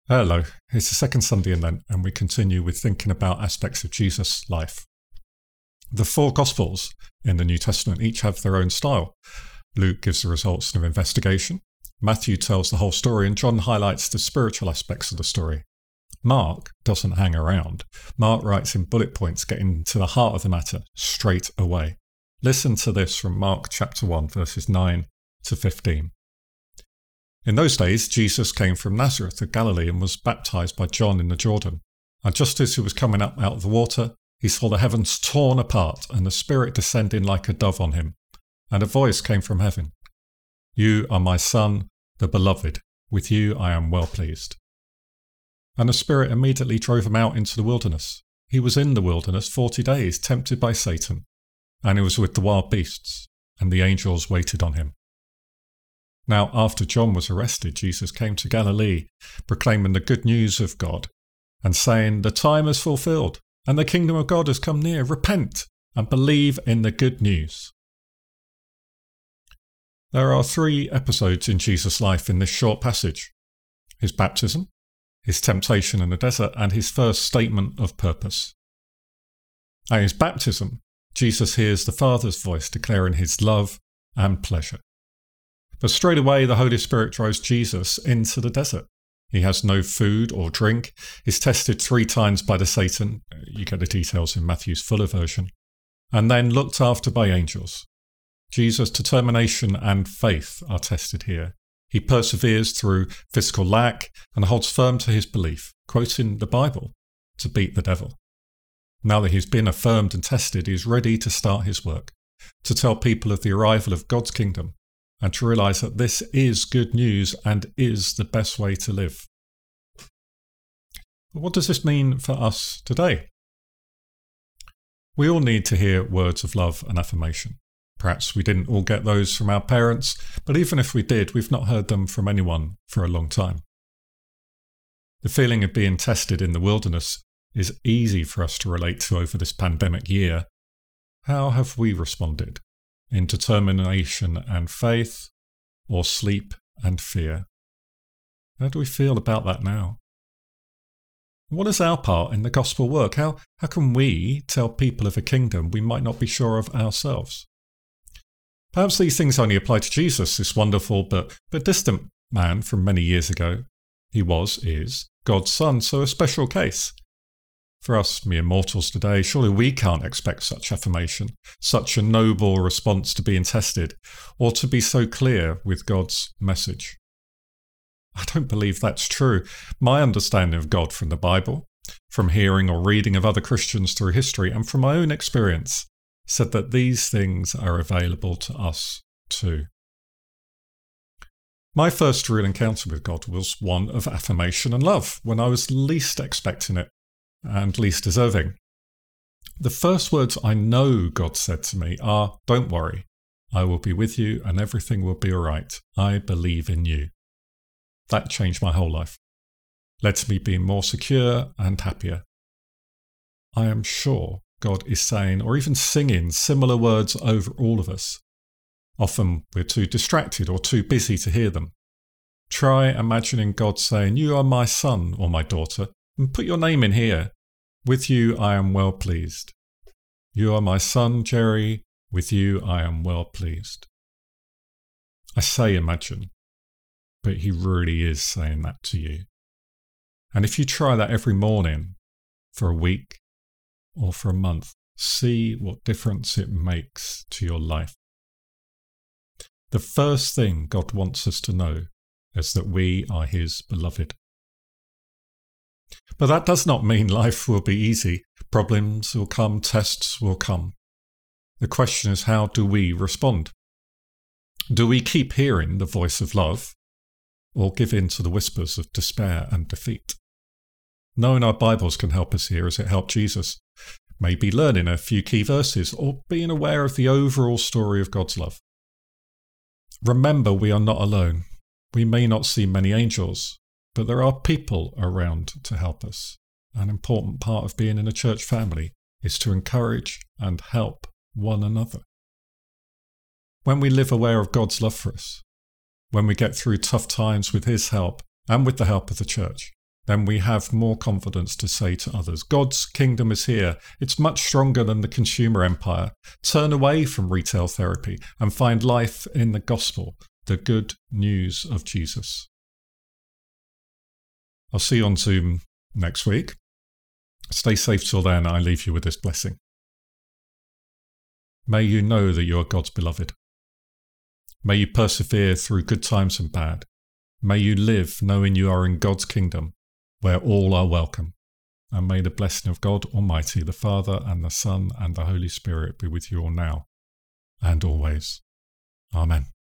Hello, it's the second Sunday in Lent, and we continue with thinking about aspects of Jesus' life. The four Gospels in the New Testament each have their own style. Luke gives the results of an investigation, Matthew tells the whole story, and John highlights the spiritual aspects of the story. Mark doesn't hang around. Mark writes in bullet points, getting to the heart of the matter straight away. Listen to this from Mark chapter 1, verses 9 to 15. In those days, Jesus came from Nazareth of Galilee and was baptized by John in the Jordan. And just as he was coming up out of the water, he saw the heavens torn apart and the Spirit descending like a dove on him. And a voice came from heaven. "You are my Son, the Beloved. With you I am well pleased." And the Spirit immediately drove him out into the wilderness. He was in the wilderness 40 days, tempted by Satan. And he was with the wild beasts, and the angels waited on him. Now, after John was arrested, Jesus came to Galilee, proclaiming the good news of God, and saying, "The time is fulfilled, and the kingdom of God has come near. Repent and believe in the good news." There are three episodes in Jesus' life in this short passage: his baptism, his temptation in the desert, and his first statement of purpose. At his baptism, Jesus hears the Father's voice declaring his love and pleasure. But straight away, the Holy Spirit drives Jesus into the desert. He has no food or drink, is tested 3 times by the Satan, you get the details in Matthew's fuller version, and then looked after by angels. Jesus' determination and faith are tested here. He perseveres through physical lack and holds firm to his belief, quoting the Bible, to beat the devil. Now that he's been affirmed and tested, he is ready to start his work, to tell people of the arrival of God's kingdom, and to realise that this is good news and is the best way to live. But what does this mean for us today? We all need to hear words of love and affirmation. Perhaps we didn't all get those from our parents, but even if we did, we've not heard them from anyone for a long time. The feeling of being tested in the wilderness is easy for us to relate to over this pandemic year. How have we responded? In determination and faith, or sleep and fear? How do we feel about that now? What is our part in the gospel work? How can we tell people of a kingdom we might not be sure of ourselves? Perhaps these things only apply to Jesus, this wonderful but distant man from many years ago. He is God's Son, so a special case. For us mere mortals today, surely we can't expect such affirmation, such a noble response to being tested, or to be so clear with God's message. I don't believe that's true. My understanding of God from the Bible, from hearing or reading of other Christians through history, and from my own experience, said that these things are available to us too. My first real encounter with God was one of affirmation and love, when I was least expecting it and least deserving. The first words I know God said to me are, "Don't worry, I will be with you and everything will be all right. I believe in you." That changed my whole life, led to me being more secure and happier. I am sure God is saying, or even singing, similar words over all of us. Often we're too distracted or too busy to hear them. Try imagining God saying, "You are my son or my daughter, and put your name in here. With you I am well pleased. You are my son, Jerry. With you I am well pleased." I say imagine, but he really is saying that to you. And if you try that every morning for a week or for a month, see what difference it makes to your life. The first thing God wants us to know is that we are his beloved. But that does not mean life will be easy. Problems will come, tests will come. The question is, how do we respond? Do we keep hearing the voice of love, or give in to the whispers of despair and defeat? Knowing our Bibles can help us here as it helped Jesus. Maybe learning a few key verses, or being aware of the overall story of God's love. Remember, we are not alone. We may not see many angels, but there are people around to help us. An important part of being in a church family is to encourage and help one another. When we live aware of God's love for us, when we get through tough times with his help and with the help of the church, then we have more confidence to say to others, God's kingdom is here. It's much stronger than the consumer empire. Turn away from retail therapy and find life in the gospel, the good news of Jesus. I'll see you on Zoom next week. Stay safe till then. I leave you with this blessing. May you know that you are God's beloved. May you persevere through good times and bad. May you live knowing you are in God's kingdom, where all are welcome. And may the blessing of God Almighty, the Father and the Son and the Holy Spirit be with you all now and always. Amen.